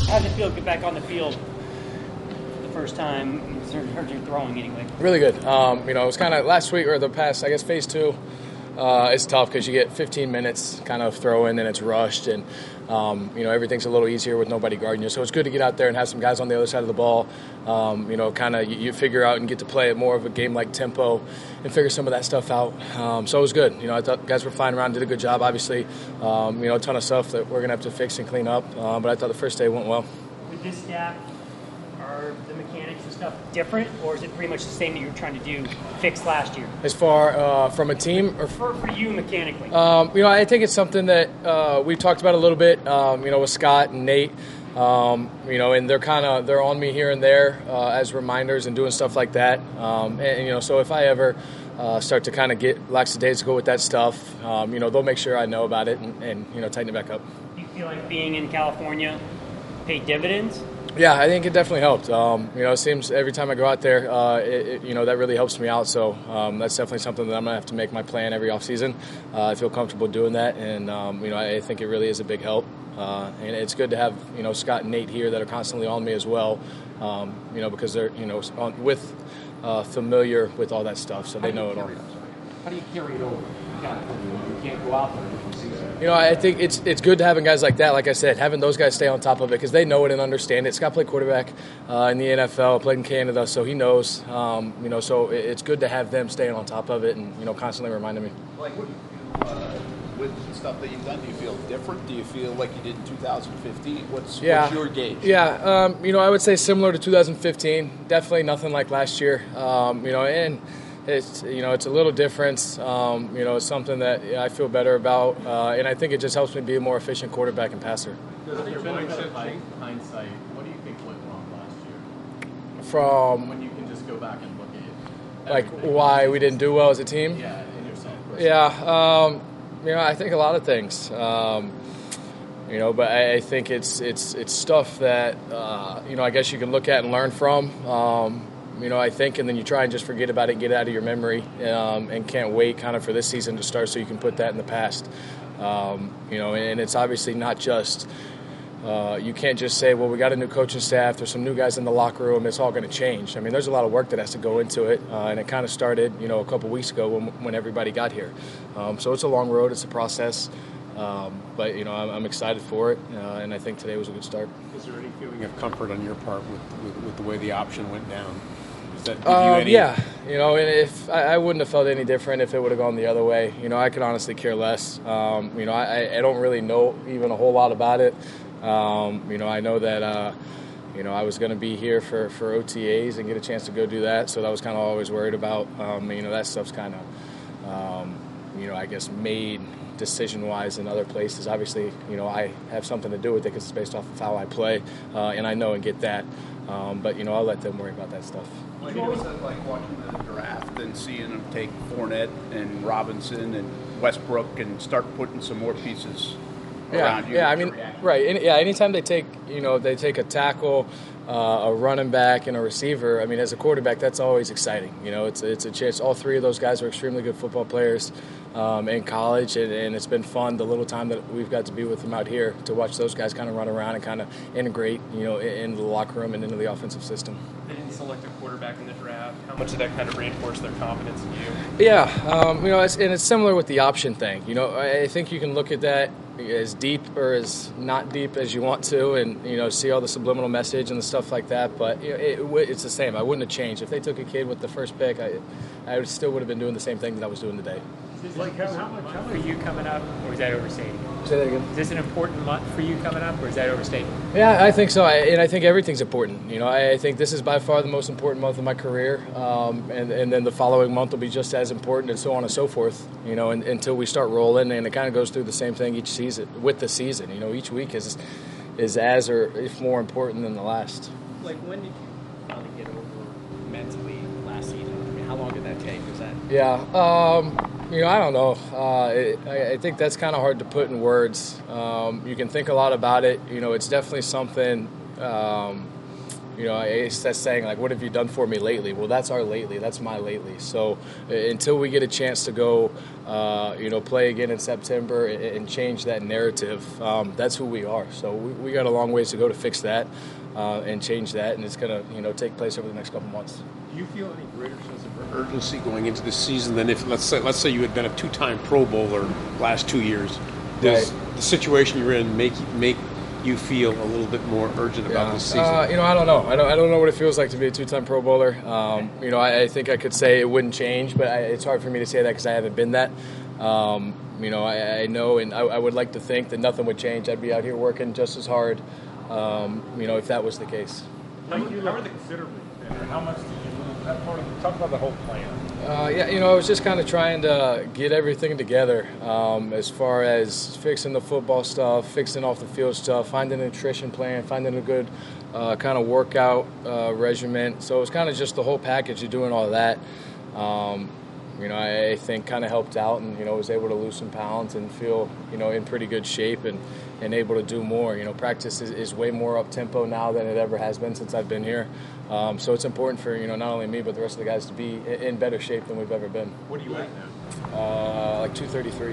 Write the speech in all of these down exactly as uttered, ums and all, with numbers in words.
How does it feel to get back on the field for the first time? In terms of throwing, anyway. Really good. Um, you know, it was kind of last week or the past, I guess, phase two. Uh, it's tough because you get fifteen minutes kind of throw in and it's rushed, and um, you know everything's a little easier with nobody guarding you. So it's good to get out there and have some guys on the other side of the ball. Um, you know, kind of you, you figure out and get to play at more of a game-like tempo and figure some of that stuff out. Um, so it was good. You know, I thought guys were flying around, did a good job. Obviously, um, you know, a ton of stuff that we're gonna have to fix and clean up. Uh, but I thought the first day went well. With this staff, are the mechanics and stuff different, or is it pretty much the same that you were trying to do fix last year? As far uh, from a team, or for, for you mechanically? Um, you know, I think it's something that uh, we've talked about a little bit. Um, you know, with Scott and Nate. Um, you know, and they're kind of they're on me here and there uh, as reminders and doing stuff like that. Um, and, and you know, so if I ever uh, start to kind of get lackadaisical with that stuff, um, you know, they'll make sure I know about it and, and you know tighten it back up. Do you feel like being in California paid dividends? Yeah, I think it definitely helped. Um, you know, it seems every time I go out there, uh, it, it, you know, that really helps me out. So um, that's definitely something that I'm going to have to make my plan every offseason. Uh, I feel comfortable doing that, and, um, you know, I, I think it really is a big help. Uh, and it's good to have, you know, Scott and Nate here that are constantly on me as well, um, you know, because they're, you know, on, with uh, familiar with all that stuff, so they know it all. How do you carry it over? You can't go out there every season. You know, I think it's it's good to having guys like that. Like I said, having those guys stay on top of it because they know it and understand it. Scott played quarterback uh, in the N F L, played in Canada, so he knows. Um, you know, so it's good to have them staying on top of it and you know constantly reminding me. Like what do you feel uh, with the stuff that you've done? Do you feel different? Do you feel like you did in two thousand fifteen? What's, yeah. what's your gauge? Yeah, um, you know, I would say similar to two thousand fifteen. Definitely nothing like last year. Um, you know, and. It's you know it's a little different. Um, you know it's something that I feel better about, uh, and I think it just helps me be a more efficient quarterback and passer. Does there been a bit of hindsight? What do you think went wrong last year? From when you can just go back and look at like why we didn't do well as a team. Yeah, and yourself. Yeah, um, you know I think a lot of things. Um, you know, but I, I think it's it's it's stuff that uh, you know I guess you can look at and learn from. Um, You know, I think, and then you try and just forget about it and get it out of your memory um, and can't wait kind of for this season to start so you can put that in the past. Um, you know, and it's obviously not just, uh, you can't just say, well, we got a new coaching staff, there's some new guys in the locker room, it's all going to change. I mean, there's a lot of work that has to go into it, uh, and it kind of started, you know, a couple weeks ago when, when everybody got here. Um, so it's a long road, it's a process. Um, but, you know, I'm, I'm excited for it, uh, and I think today was a good start. Is there any feeling of comfort on your part with, with, with the way the option went down? That give um, you any... Yeah, you know, and if I, I wouldn't have felt any different if it would have gone the other way. You know, I could honestly care less. Um, you know, I, I don't really know even a whole lot about it. Um, you know, I know that, uh, you know, I was going to be here for, for O T As and get a chance to go do that, so that was kind of always worried about. Um, you know, that stuff's kind of, um, you know, I guess made decision-wise in other places. Obviously, you know, I have something to do with it because it's based off of how I play, uh, and I know and get that. Um, but, you know, I'll let them worry about that stuff. Like, what was it like watching the draft and seeing them take Fournette and Robinson and Westbrook and start putting some more pieces yeah, around you? Yeah, I mean, right. Any, yeah, anytime they take, you know, they take a tackle, uh, a running back, and a receiver, I mean, as a quarterback, that's always exciting. You know, it's it's a chance. All three of those guys are extremely good football players um, in college, and, and it's been fun the little time that we've got to be with them out here to watch those guys kind of run around and kind of integrate, you know, into the locker room and into the offensive system. They didn't select a quarterback in the draft. How much did that kind of reinforce their confidence in you? Yeah, um, you know, it's, and it's similar with the option thing. You know, I, I think you can look at that as deep or as not deep as you want to, and you know, see all the subliminal message and the stuff like that. But you know, it, it's the same. I wouldn't have changed if they took a kid with the first pick. I, I still would have been doing the same thing that I was doing today. Like how, how much how are you coming up, or is that overstating? Say that again. Is this an important month for you coming up, or is that overstating? Yeah, I think so, I, and I think everything's important. You know, I, I think this is by far the most important month of my career, um, and and then the following month will be just as important, and so on and so forth. You know, and, until we start rolling, and it kind of goes through the same thing each season with the season. You know, each week is is as or if more important than the last. Like, when did you finally get over mentally last season? I mean, how long did that take? Was that? Yeah. Um, You know, I don't know. Uh, it, I, I think that's kind of hard to put in words. Um, you can think a lot about it. You know, it's definitely something, um, you know, it's that saying, like, what have you done for me lately? Well, that's our lately. That's my lately. So uh, until we get a chance to go, uh, you know, play again in September and, and change that narrative, um, that's who we are. So we, we got a long ways to go to fix that uh, and change that, and it's going to, you know, take place over the next couple months. Do you feel any greater sense of urgency going into the season than if, let's say, let's say you had been a two-time Pro Bowler last two years? Does Right. the situation you're in make make you feel a little bit more urgent about Yeah. this season? Uh, you know, I don't know. I don't. I don't know what it feels like to be a two-time Pro Bowler. Um, you know, I, I think I could say it wouldn't change, but I, it's hard for me to say that because I haven't been that. Um, you know, I, I know, and I, I would like to think that nothing would change. I'd be out here working just as hard. Um, you know, if that was the case. How, how are they considerably better? How much did you move? That part of the, talk about the whole plan. Uh, yeah, you know, I was just kind of trying to get everything together um, as far as fixing the football stuff, fixing off the field stuff, finding a nutrition plan, finding a good uh, kind of workout uh, regimen. So it was kind of just the whole package of doing all of that. Um, you know, I, I think kind of helped out, and you know, was able to lose some pounds and feel, you know, in pretty good shape and, and able to do more. You know, practice is, is way more up tempo now than it ever has been since I've been here. Um, so it's important for, you know, not only me but the rest of the guys to be in better shape than we've ever been. What are you at now? Uh, like two thirty-three.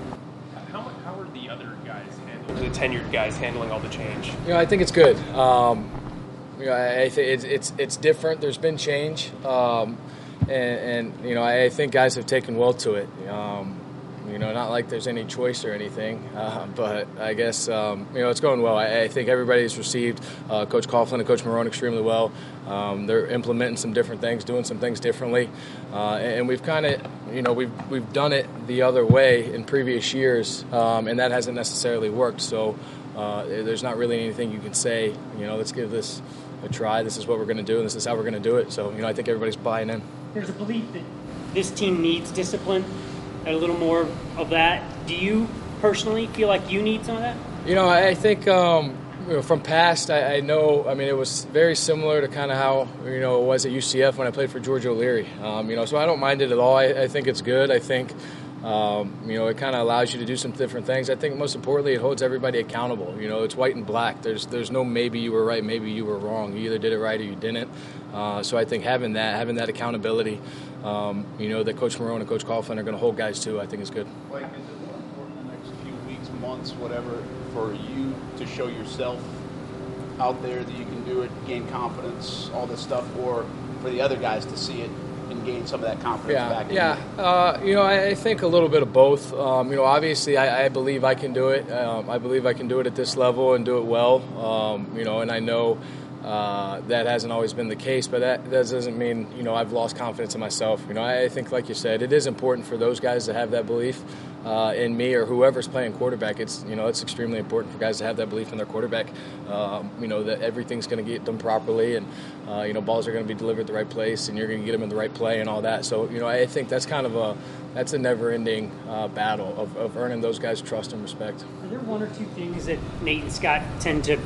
How, how are the other guys handling, the tenured guys handling all the change? You know, I think it's good. Um, you know, I, I think it's, it's it's different. There's been change, um, and, and you know, I, I think guys have taken well to it. Um, you know, not like there's any choice or anything, uh, but I guess um, you know it's going well. I, I think everybody's received uh, Coach Coughlin and Coach Marrone extremely well. Um, they're implementing some different things, doing some things differently, uh, and, and we've kind of, you know, we've we've done it the other way in previous years, um, and that hasn't necessarily worked. So uh, there's not really anything you can say. You know, let's give this a try. This is what we're going to do, and this is how we're going to do it. So you know, I think everybody's buying in. There's a belief that this team needs discipline, a little more of that. Do you personally feel like you need some of that? You know, I think um, you know, from past, I, I know, I mean, it was very similar to kind of how, you know, it was at U C F when I played for George O'Leary. Um, you know, so I don't mind it at all. I, I think it's good. I think, um, you know, it kind of allows you to do some different things. I think most importantly, it holds everybody accountable. You know, it's white and black. There's there's no maybe you were right, maybe you were wrong. You either did it right or you didn't. Uh, so I think having that, having that accountability, um, you know, that Coach Marrone and Coach Coughlin are going to hold guys to, I think is good. Like, is it more important the next few weeks, months, whatever, for you to show yourself out there that you can do it, gain confidence, all this stuff, or for the other guys to see it and gain some of that confidence Yeah, back in yeah. you? Uh, you know, I, I think a little bit of both. Um, you know, obviously, I, I believe I can do it. Um, I believe I can do it at this level and do it well. Um, you know, and I know uh, that hasn't always been the case, but that, that doesn't mean, you know, I've lost confidence in myself. You know, I, I think, like you said, it is important for those guys to have that belief uh, in me or whoever's playing quarterback. It's, you know, it's extremely important for guys to have that belief in their quarterback. Um, you know, that everything's going to get done properly, and uh, you know, balls are going to be delivered the right place, and you're going to get them in the right play and all that. So, you know, I think that's kind of a that's a never-ending uh, battle of, of earning those guys' trust and respect. Are there one or two things that Nate and Scott tend to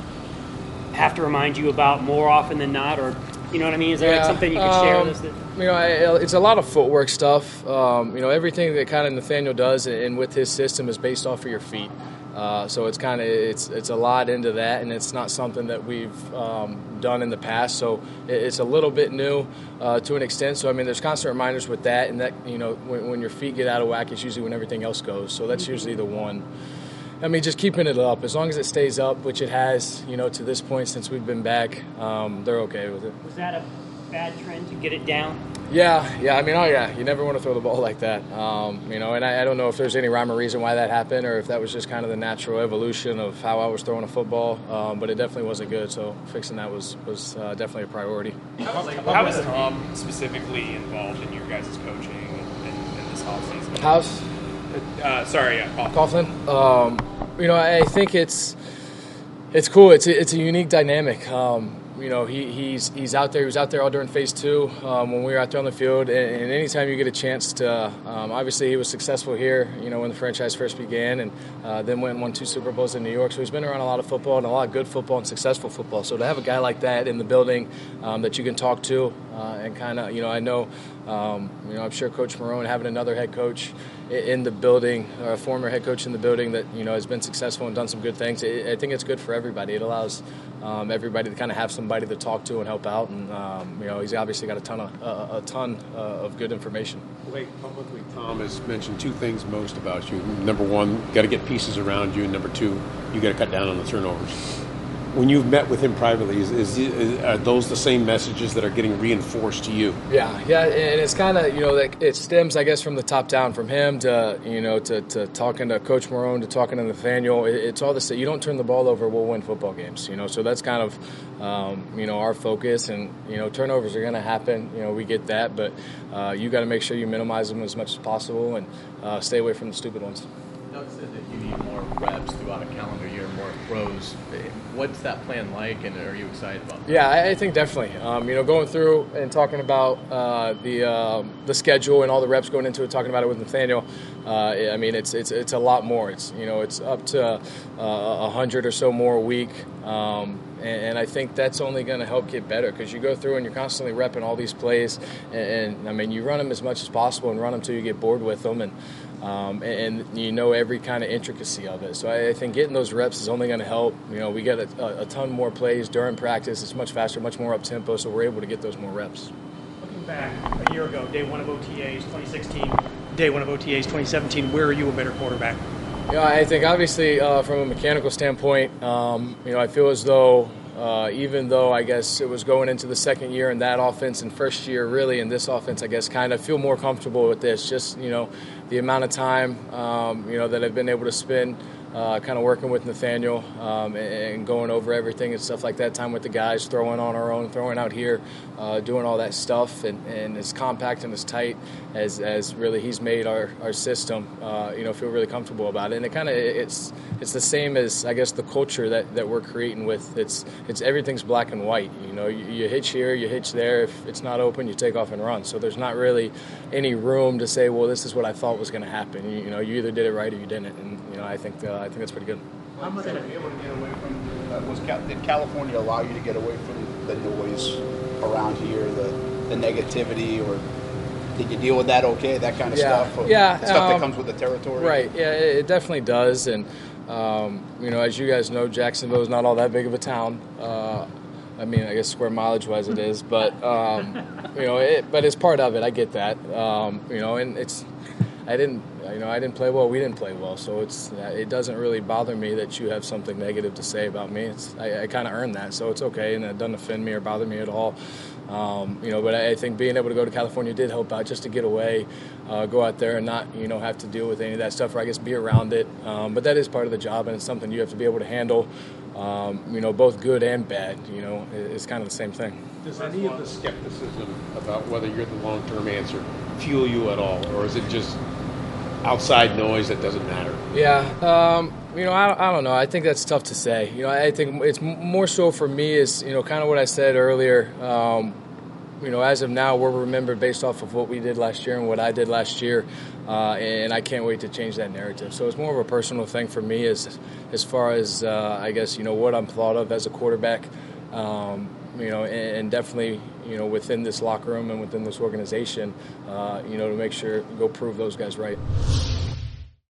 have to remind you about more often than not, or you know what I mean? Is there like Yeah, something you could share um, with us? That, You know, I, it's a lot of footwork stuff. Um, you know, everything that kind of Nathaniel does and with his system is based off of your feet. Uh, so it's kind of it's it's a lot into that, and it's not something that we've um, done in the past. So it's a little bit new uh, to an extent. So I mean, there's constant reminders with that, and that, you know, when, when your feet get out of whack, it's usually when everything else goes. So that's usually the one. I mean, just keeping it up. As long as it stays up, which it has, you know, to this point since we've been back, um, they're okay with it. was that a bad trend to get it down? Yeah, yeah. I mean, oh yeah, you never want to throw the ball like that. Um, you know, and I, I don't know if there's any rhyme or reason why that happened, or if that was just kind of the natural evolution of how I was throwing a football. Um, but it definitely wasn't good. So fixing that was was uh, definitely a priority. How is Tom specifically involved in your guys' coaching and, and, and this offseason? House, Uh, sorry, yeah, Paul. Coughlin. Um, you know, I think it's it's cool. It's a, it's a unique dynamic. Um, you know, he, he's he's out there. He was out there all during phase two um, when we were out there on the field. And, and anytime you get a chance to, um, obviously he was successful here, you know, when the franchise first began, and uh, then went and won two Super Bowls in New York. So he's been around a lot of football and a lot of good football and successful football. So to have a guy like that in the building um, that you can talk to uh, and kind of, you know, I know Um, you know, I'm sure Coach Marone, having another head coach in the building, or a former head coach in the building that, you know, has been successful and done some good things, I think it's good for everybody. It allows um, everybody to kind of have somebody to talk to and help out. And, um, you know, he's obviously got a ton of, uh, a ton uh, of good information. Wait, publicly, Tom has mentioned two things most about you. Number one, you got to get pieces around you. And number two, you got to cut down on the turnovers. When you've met with him privately, is, is, is are those the same messages that are getting reinforced to you? Yeah, yeah, and it's kind of, you know, like it stems, I guess, from the top down, from him to, you know, to, to talking to Coach Marone, to talking to Nathaniel. It, it's all the same. You don't turn the ball over, we'll win football games, you know. So that's kind of, um, you know, our focus. And, you know, turnovers are going to happen. You know, we get that. But uh, you got to make sure you minimize them as much as possible and uh, stay away from the stupid ones. Doug said that you need more reps throughout a calendar year, more throws. What's that plan like, and are you excited about that? Yeah, I, I think definitely. Um, you know, going through and talking about uh, the uh, the schedule and all the reps going into it, talking about it with Nathaniel. Uh, I mean, it's it's it's a lot more. It's you know, it's up to uh, a hundred or so more a week. Um, and, and I think that's only going to help get better because you go through and you're constantly repping all these plays. And, and I mean, you run them as much as possible and run them till you get bored with them. And Um, and, and you know every kind of intricacy of it. So I, I think getting those reps is only going to help. You know, we get a, a ton more plays during practice. It's much faster, much more up-tempo, so we're able to get those more reps. Looking back a year ago, day one of O T As, twenty sixteen, day one of O T As, twenty seventeen, where are you a better quarterback? Yeah, I think obviously uh, from a mechanical standpoint, um, you know, I feel as though Uh, even though I guess it was going into the second year in that offense and first year really in this offense, I guess kind of feel more comfortable with this. Just, you know, the amount of time, um, you know, that I've been able to spend uh, kind of working with Nathaniel um, and, and going over everything and stuff like that, time with the guys, throwing on our own, throwing out here, uh, doing all that stuff, and, and as compact and as tight as, as really he's made our, our system, uh, you know, feel really comfortable about it. And it kind of, it's it's the same as, I guess, the culture that, that we're creating with. It's It's everything's black and white. You know, you, you hitch here, you hitch there. If it's not open, you take off and run. So there's not really any room to say, well, this is what I thought was going to happen. You, you know, you either did it right or you didn't. And you know, I think uh, I think that's pretty good. How much are you able to get away from? Uh, was Cal- did California allow you to get away from the noise around here, the the negativity, or did you deal with that okay? That kind of Yeah, stuff. Or yeah, stuff um, that comes with the territory. Right. Yeah, it, it definitely does. And um, you know, as you guys know, Jacksonville is not all that big of a town. Uh, I mean, I guess square mileage-wise it is, but um, you know, it, but it's part of it. I get that. Um, you know, and it's. I didn't, you know, I didn't play well. We didn't play well, so it's. It doesn't really bother me that you have something negative to say about me. It's. I, I kind of earned that, so it's okay, and it doesn't offend me or bother me at all. Um, you know, but I think being able to go to California did help out, just to get away, uh, go out there and not, you know, have to deal with any of that stuff, or I guess be around it. Um, but that is part of the job, and it's something you have to be able to handle. Um, you know, both good and bad. You know, it's kind of the same thing. Does any of the skepticism about whether you're the long-term answer fuel you at all, or is it just outside noise that doesn't matter? Yeah, um, you know, I, I don't know. I think that's tough to say. You know, I think it's more so for me is, you know, kind of what I said earlier. Um, you know, as of now, we're remembered based off of what we did last year and what I did last year, uh, and I can't wait to change that narrative. So it's more of a personal thing for me as, as far as, uh, I guess, you know, what I'm thought of as a quarterback. Um, you know, and, and definitely, you know, within this locker room and within this organization, uh, you know, to make sure, go prove those guys right.